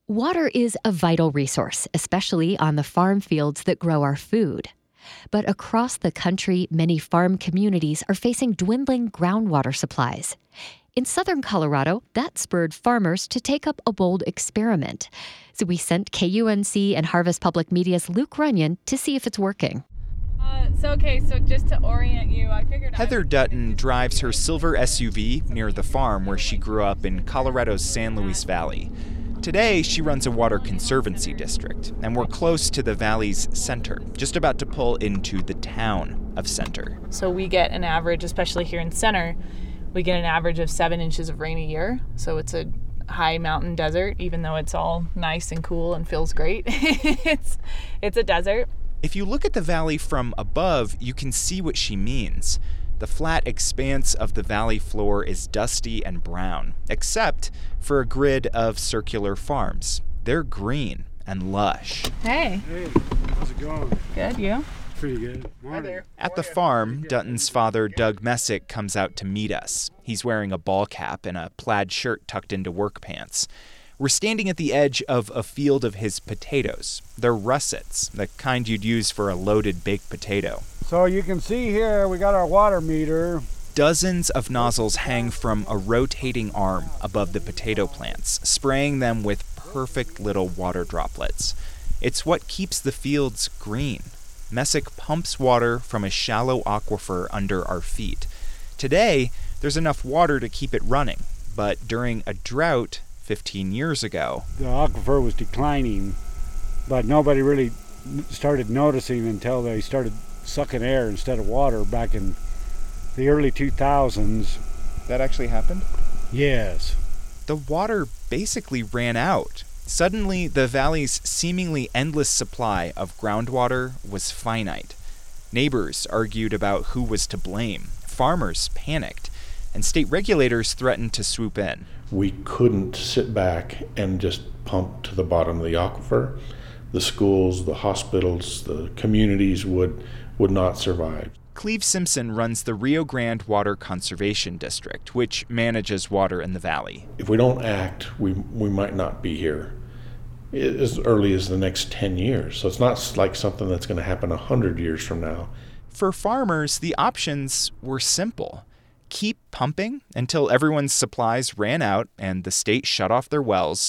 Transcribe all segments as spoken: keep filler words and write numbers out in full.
Water is a vital resource, especially on the farm fields that grow our food. But across the country, many farm communities are facing dwindling groundwater supplies. In southern Colorado, that spurred farmers to take up a bold experiment. So we sent K U N C and Harvest Public Media's Luke Runyon to see if it's working. Uh, so, okay, so just to orient you, I figured... Heather Dutton drives her silver S U V near the farm where she grew up in Colorado's San Luis Valley. Today, she runs a water conservancy district, and we're close to the valley's center, just about to pull into the town of Center. So we get an average, especially here in Center, we get an average of seven inches of rain a year. So it's a high mountain desert, even though it's all nice and cool and feels great. it's it's a desert. If you look at the valley from above, you can see what she means. The flat expanse of the valley floor is dusty and brown, except for a grid of circular farms. They're green and lush. Hey. Hey, how's it going? Good, you? Pretty good. Hi there. At the farm, Dutton's father, Doug Messick, comes out to meet us. He's wearing a ball cap and a plaid shirt tucked into work pants. We're standing at the edge of a field of his potatoes. They're russets, the kind you'd use for a loaded baked potato. So you can see here we got our water meter. Dozens of nozzles hang from a rotating arm above the potato plants, spraying them with perfect little water droplets. It's what keeps the fields green. Messick pumps water from a shallow aquifer under our feet. Today, there's enough water to keep it running, but during a drought fifteen years ago, the aquifer was declining, but nobody really started noticing until they started sucking air instead of water back in the early two thousands. That actually happened? Yes. The water basically ran out. Suddenly, the valley's seemingly endless supply of groundwater was finite. Neighbors argued about who was to blame. Farmers panicked, and state regulators threatened to swoop in. We couldn't sit back and just pump to the bottom of the aquifer. The schools, the hospitals, the communities would would not survive. Cleve Simpson runs the Rio Grande Water Conservation District, which manages water in the valley. If we don't act, we we might not be here as early as the next ten years. So it's not like something that's going to happen one hundred years from now. For farmers, the options were simple. Keep pumping until everyone's supplies ran out and the state shut off their wells,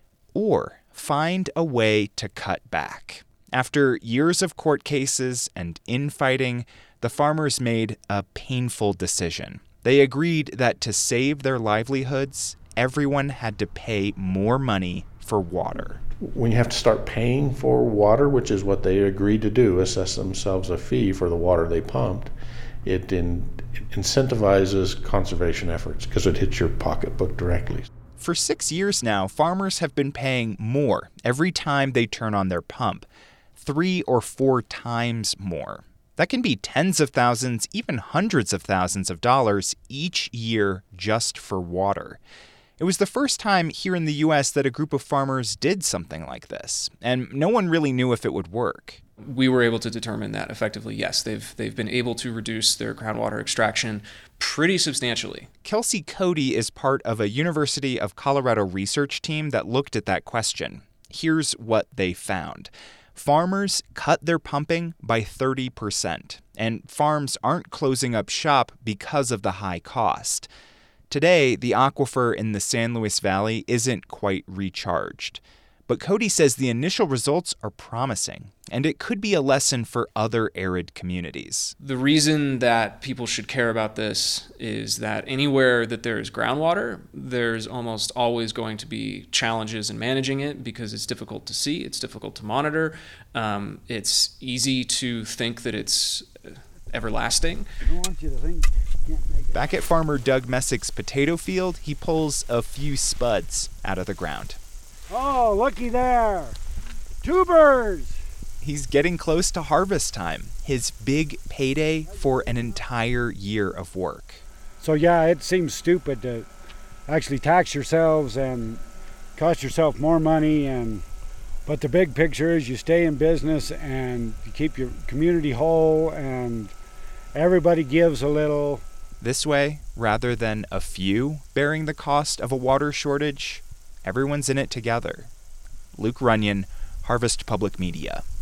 or find a way to cut back. After years of court cases and infighting, the farmers made a painful decision. They agreed that to save their livelihoods, everyone had to pay more money for water. When you have to start paying for water, which is what they agreed to do, assess themselves a fee for the water they pumped, it, in, it incentivizes conservation efforts because it hits your pocketbook directly. For six years now, farmers have been paying more every time they turn on their pump, three or four times more. That can be tens of thousands, even hundreds of thousands of dollars each year just for water. It was the first time here in the U S that a group of farmers did something like this, and no one really knew if it would work. We were able to determine that effectively, yes, they've they've been able to reduce their groundwater extraction pretty substantially. Kelsey Cody is part of a University of Colorado research team that looked at that question. Here's what they found. Farmers cut their pumping by thirty percent, and farms aren't closing up shop because of the high cost. Today, the aquifer in the San Luis Valley isn't quite recharged. But Cody says the initial results are promising, and it could be a lesson for other arid communities. The reason that people should care about this is that anywhere that there is groundwater, there's almost always going to be challenges in managing it because it's difficult to see, it's difficult to monitor. Um, it's easy to think that it's everlasting. I don't want you to think you can't make it. Back at farmer Doug Messick's potato field, he pulls a few spuds out of the ground. Oh, looky there. Tubers. He's getting close to harvest time, his big payday for an entire year of work. So yeah, it seems stupid to actually tax yourselves and cost yourself more money, and but the big picture is you stay in business and you keep your community whole and everybody gives a little. This way, rather than a few bearing the cost of a water shortage, everyone's in it together. Luke Runyon, Harvest Public Media.